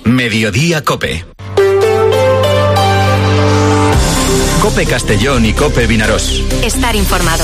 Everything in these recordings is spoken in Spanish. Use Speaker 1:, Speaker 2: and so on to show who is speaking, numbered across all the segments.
Speaker 1: Mediodía COPE. COPE Castellón y COPE Vinarós.
Speaker 2: Estar informado.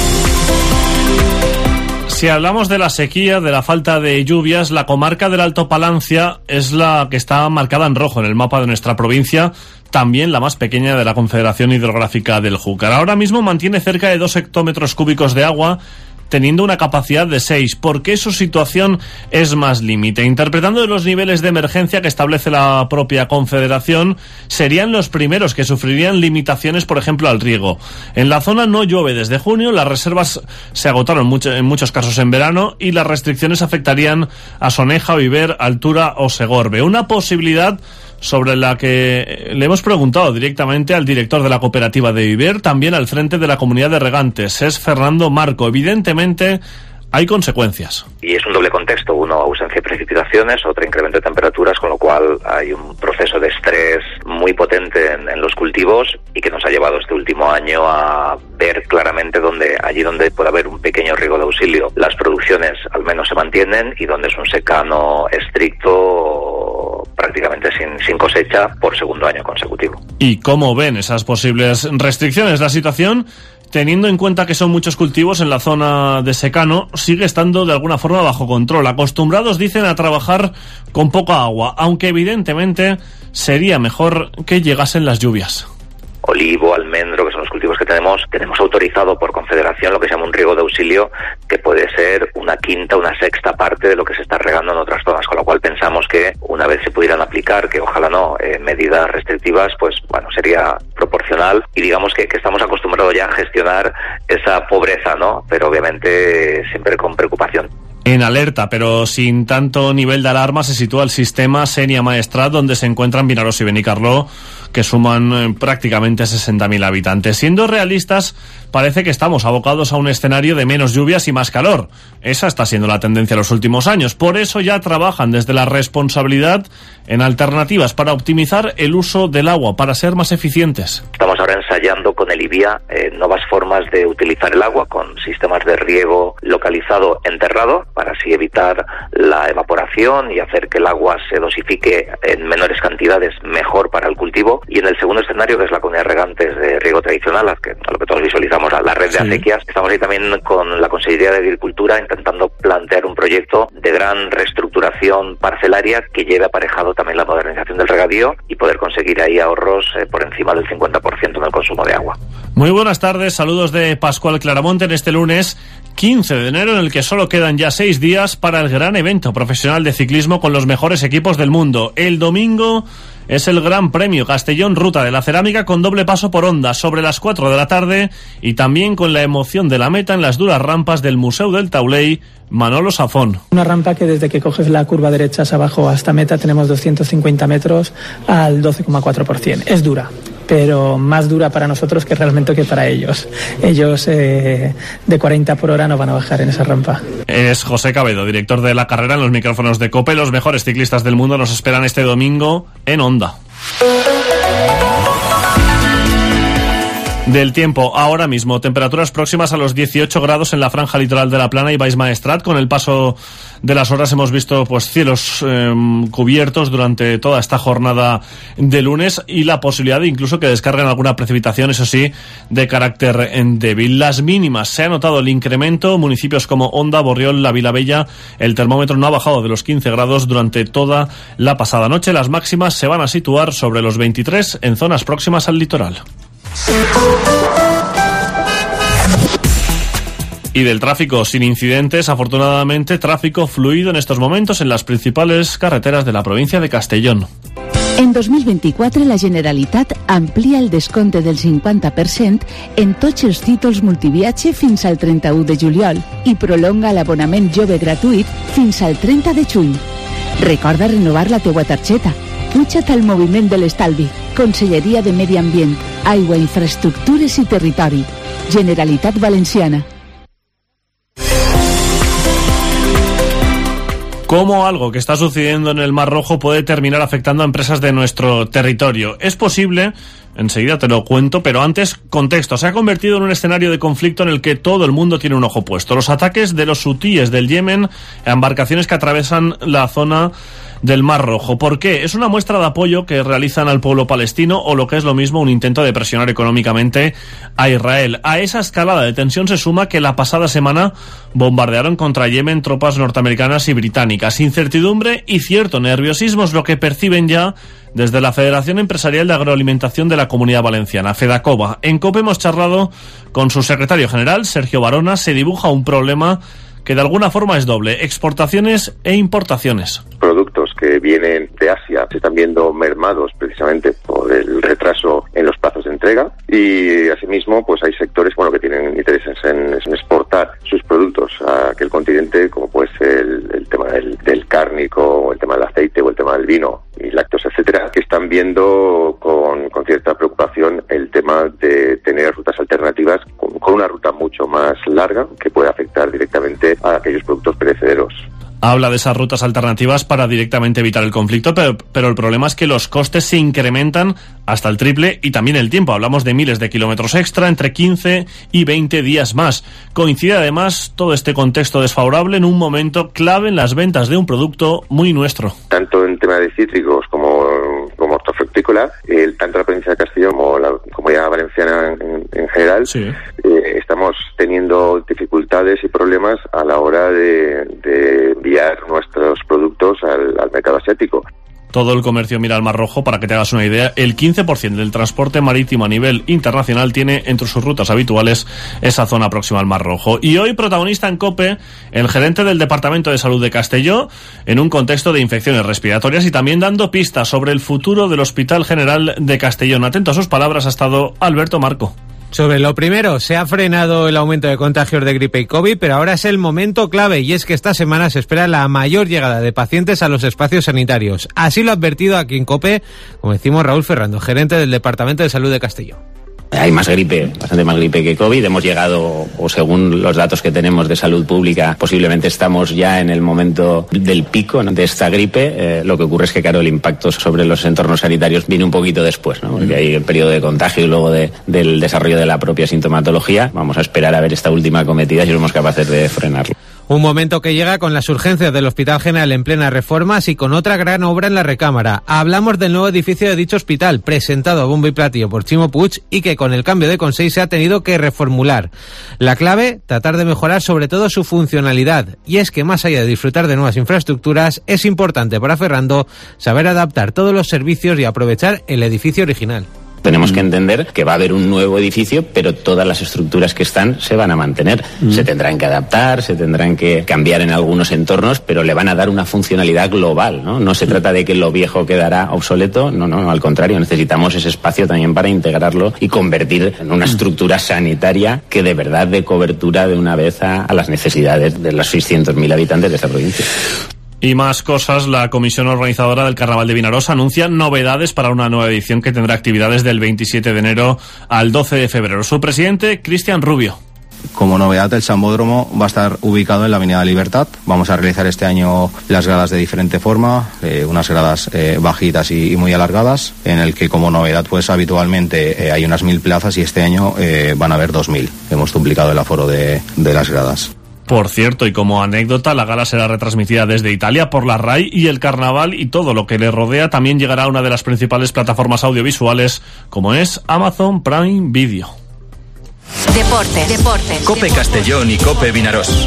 Speaker 3: Si hablamos de la sequía, de la falta de lluvias, la comarca del Alto Palancia es la que está marcada en rojo en el mapa de nuestra provincia, también la más pequeña de la Confederación Hidrográfica del Júcar. Ahora mismo mantiene cerca de 2 hectómetros cúbicos de agua, teniendo una capacidad de 6. ¿Por qué su situación es más límite? Interpretando los niveles de emergencia que establece la propia Confederación, serían los primeros que sufrirían limitaciones, por ejemplo, al riego. En la zona no llueve desde junio, las reservas se agotaron en muchos casos en verano y las restricciones afectarían a Soneja, Viver, Altura o Segorbe. Una posibilidad sobre la que le hemos preguntado directamente al director de la cooperativa de Viver, también al frente de la comunidad de regantes, es Fernando Marco. Evidentemente hay consecuencias.
Speaker 4: Y es un doble contexto, uno, ausencia de precipitaciones, otro, incremento de temperaturas, con lo cual hay un proceso de estrés muy potente en los cultivos y que nos ha llevado este último año a ver claramente allí donde puede haber un pequeño riego de auxilio, las producciones al menos se mantienen, y donde es un secano estricto, prácticamente sin cosecha por segundo año consecutivo.
Speaker 3: ¿Y cómo ven esas posibles restricciones? La situación, teniendo en cuenta que son muchos cultivos en la zona de secano, sigue estando de alguna forma bajo control. Acostumbrados, dicen, a trabajar con poca agua, aunque evidentemente sería mejor que llegasen las lluvias.
Speaker 4: Olivo, almendro, que son los cultivos que tenemos autorizado por Confederación lo que se llama un riego de auxilio, que puede ser una quinta, una sexta parte de lo que se está regando en otras zonas, con lo cual pensamos que una vez se pudieran aplicar, que ojalá no, medidas restrictivas, pues bueno, sería proporcional, y digamos que estamos acostumbrados ya a gestionar esa pobreza, ¿no? Pero obviamente siempre con preocupación.
Speaker 3: En alerta, pero sin tanto nivel de alarma, se sitúa el sistema Sénia Maestrat, donde se encuentran Vinarós y Benicarló, que suman prácticamente 60.000 habitantes. Siendo realistas, parece que estamos abocados a un escenario de menos lluvias y más calor. Esa está siendo la tendencia en los últimos años. Por eso ya trabajan desde la responsabilidad en alternativas para optimizar el uso del agua, para ser más eficientes.
Speaker 4: Estamos ahora ensayando con el IBIA nuevas formas de utilizar el agua, con sistemas de riego localizado enterrado, para así evitar la evaporación y hacer que el agua se dosifique en menores cantidades, mejor para el cultivo. Y en el segundo escenario, que es la comunidad de regantes de riego tradicional, a lo que todos visualizamos, la red de acequias, estamos ahí también con la Consejería de Agricultura intentando plantear un proyecto de gran reestructuración parcelaria que lleve aparejado también la modernización del regadío y poder conseguir ahí ahorros por encima del 50% en el consumo de agua.
Speaker 3: Muy buenas tardes, saludos de Pascual Claramonte en este lunes 15 de enero, en el que solo quedan ya 6 días para el gran evento profesional de ciclismo con los mejores equipos del mundo. El domingo es el Gran Premio Castellón Ruta de la Cerámica, con doble paso por Onda sobre las 4 de la tarde, y también con la emoción de la meta en las duras rampas del Museu del Taulell, Manolo Safón.
Speaker 5: Una rampa que desde que coges la curva derecha hacia abajo hasta meta tenemos 250 metros al 12,4%. Es dura, pero más dura para nosotros que realmente que para ellos. Ellos de 40 por hora no van a bajar en esa rampa.
Speaker 3: Es José Cabedo, director de la carrera, en los micrófonos de COPE. Los mejores ciclistas del mundo nos esperan este domingo en Onda. Del tiempo, ahora mismo, temperaturas próximas a los 18 grados en la franja litoral de La Plana y Baix Maestrat. Con el paso de las horas hemos visto cielos cubiertos durante toda esta jornada de lunes, y la posibilidad de incluso que descarguen alguna precipitación, eso sí, de carácter débil. Las mínimas, se ha notado el incremento. Municipios como Onda, Borriol, La Vilavella, el termómetro no ha bajado de los 15 grados durante toda la pasada noche. Las máximas se van a situar sobre los 23 en zonas próximas al litoral. Y del tráfico, sin incidentes, afortunadamente, tráfico fluido en estos momentos en las principales carreteras de la provincia de Castellón.
Speaker 6: En 2024, la Generalitat amplia el descompte del 50% en tots els títols multiviatge fins al 31 de juliol i prolonga l'abonament jove gratuït fins al 30 de juny. Recorda renovar la teua targeta. Puja't al moviment de l'estalvi. Conselleria de Medi Ambient, Aigua, Infraestructures i Territori. Generalitat Valenciana.
Speaker 3: ¿Cómo algo que está sucediendo en el Mar Rojo puede terminar afectando a empresas de nuestro territorio? Es posible, enseguida te lo cuento, pero antes, contexto. Se ha convertido en un escenario de conflicto en el que todo el mundo tiene un ojo puesto. Los ataques de los hutíes del Yemen a embarcaciones que atravesan la zona del Mar Rojo. ¿Por qué? Es una muestra de apoyo que realizan al pueblo palestino, o lo que es lo mismo, un intento de presionar económicamente a Israel. A esa escalada de tensión se suma que la pasada semana bombardearon contra Yemen tropas norteamericanas y británicas. Incertidumbre y cierto nerviosismo es lo que perciben ya desde la Federación Empresarial de Agroalimentación de la Comunidad Valenciana, FEDACOVA. En COPE hemos charlado con su secretario general, Sergio Barona. Se dibuja un problema que de alguna forma es doble: exportaciones e importaciones.
Speaker 2: Productos que vienen de Asia se están viendo mermados precisamente por el retraso en los plazos de entrega, y asimismo pues hay sectores que tienen intereses en exportar sus productos a aquel continente, como puede ser el tema del cárnico, o el tema del aceite, o el tema del vino y lácteos, etcétera, que están viendo con cierta preocupación el tema de tener rutas alternativas con una ruta mucho más larga, que puede afectar directamente a aquellos productos perecederos.
Speaker 3: Habla de esas rutas alternativas para directamente evitar el conflicto, pero el problema es que los costes se incrementan hasta el triple, y también el tiempo. Hablamos de miles de kilómetros extra, entre 15 y 20 días más. Coincide además todo este contexto desfavorable en un momento clave en las ventas de un producto muy nuestro.
Speaker 2: Tanto en tema de cítricos como hortofrutícola, tanto la provincia de Castellón como la Comunidad Valenciana en general, sí. Estamos teniendo dificultades y problemas a la hora de enviar nuestros productos al mercado asiático.
Speaker 3: Todo el comercio mira al Mar Rojo. Para que te hagas una idea, el 15% del transporte marítimo a nivel internacional tiene entre sus rutas habituales esa zona próxima al Mar Rojo. Y hoy protagonista en COPE el gerente del Departamento de Salud de Castelló, en un contexto de infecciones respiratorias, y también dando pistas sobre el futuro del Hospital General de Castellón. Atento a sus palabras ha estado Alberto Marco.
Speaker 7: Sobre lo primero, se ha frenado el aumento de contagios de gripe y COVID, pero ahora es el momento clave, y es que esta semana se espera la mayor llegada de pacientes a los espacios sanitarios. Así lo ha advertido aquí en COPE, como decimos, Raúl Ferrando, gerente del Departamento de Salud de Castelló.
Speaker 8: Hay más gripe, bastante más gripe que COVID. Hemos llegado, o según los datos que tenemos de salud pública, posiblemente estamos ya en el momento del pico, ¿no?, de esta gripe. Lo que ocurre es que, claro, el impacto sobre los entornos sanitarios viene un poquito después, ¿no? Porque hay el periodo de contagio y luego del desarrollo de la propia sintomatología. Vamos a esperar a ver esta última acometida si somos capaces de frenarlo.
Speaker 7: Un momento que llega con las urgencias del Hospital General en plena reformas y con otra gran obra en la recámara. Hablamos del nuevo edificio de dicho hospital, presentado a bombo y platillo por Chimo Puig, y que con el cambio de Consell se ha tenido que reformular. La clave, tratar de mejorar sobre todo su funcionalidad. Y es que más allá de disfrutar de nuevas infraestructuras, es importante para Ferrando saber adaptar todos los servicios y aprovechar el edificio original.
Speaker 8: Tenemos que entender que va a haber un nuevo edificio, pero todas las estructuras que están se van a mantener. Se tendrán que adaptar, se tendrán que cambiar en algunos entornos, pero le van a dar una funcionalidad global, ¿no? No se trata de que lo viejo quedará obsoleto, no, al contrario, necesitamos ese espacio también para integrarlo y convertir en una estructura sanitaria que de verdad dé cobertura de una vez a las necesidades de los 600.000 habitantes de esta provincia.
Speaker 3: Y más cosas, la comisión organizadora del Carnaval de Vinaròs anuncia novedades para una nueva edición que tendrá actividades del 27 de enero al 12 de febrero. Su presidente, Cristian Rubio.
Speaker 9: Como novedad, el Sambódromo va a estar ubicado en la Avenida Libertad. Vamos a realizar este año las gradas de diferente forma, unas gradas bajitas y muy alargadas, en el que como novedad pues habitualmente hay unas 1.000 plazas, y este año van a haber 2.000. Hemos duplicado el aforo de las gradas.
Speaker 3: Por cierto, y como anécdota, la gala será retransmitida desde Italia por la RAI, y el carnaval y todo lo que le rodea también llegará a una de las principales plataformas audiovisuales, como es Amazon Prime Video.
Speaker 10: Deportes.
Speaker 1: COPE Castellón y COPE Vinaròs.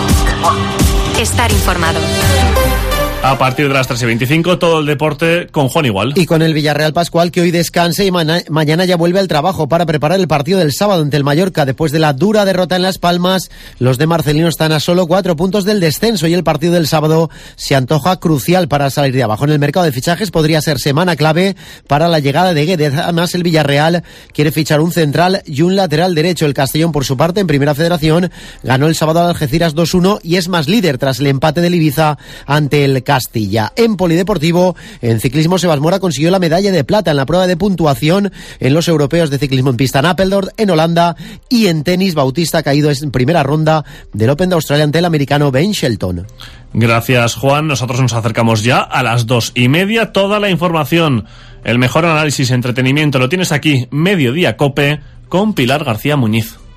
Speaker 10: Estar informado.
Speaker 3: A partir de las 3:25, todo el deporte con Juan Igual.
Speaker 11: Y con el Villarreal Pascual, que hoy descansa y mañana ya vuelve al trabajo para preparar el partido del sábado ante el Mallorca. Después de la dura derrota en Las Palmas, los de Marcelino están a solo 4 puntos del descenso, y el partido del sábado se antoja crucial para salir de abajo. En el mercado de fichajes podría ser semana clave para la llegada de Guedes. Además, el Villarreal quiere fichar un central y un lateral derecho. El Castellón, por su parte, en Primera Federación, ganó el sábado al Algeciras 2-1 y es más líder tras el empate del Ibiza ante el Castilla. En polideportivo, en ciclismo, Sebas Mora consiguió la medalla de plata en la prueba de puntuación en los europeos de ciclismo en pista en Apeldoorn, en Holanda, y en tenis, Bautista ha caído en primera ronda del Open de Australia ante el americano Ben Shelton.
Speaker 3: Gracias, Juan. Nosotros nos acercamos ya a las 2:30. Toda la información, el mejor análisis y entretenimiento lo tienes aquí, Mediodía COPE, con Pilar García Muñiz.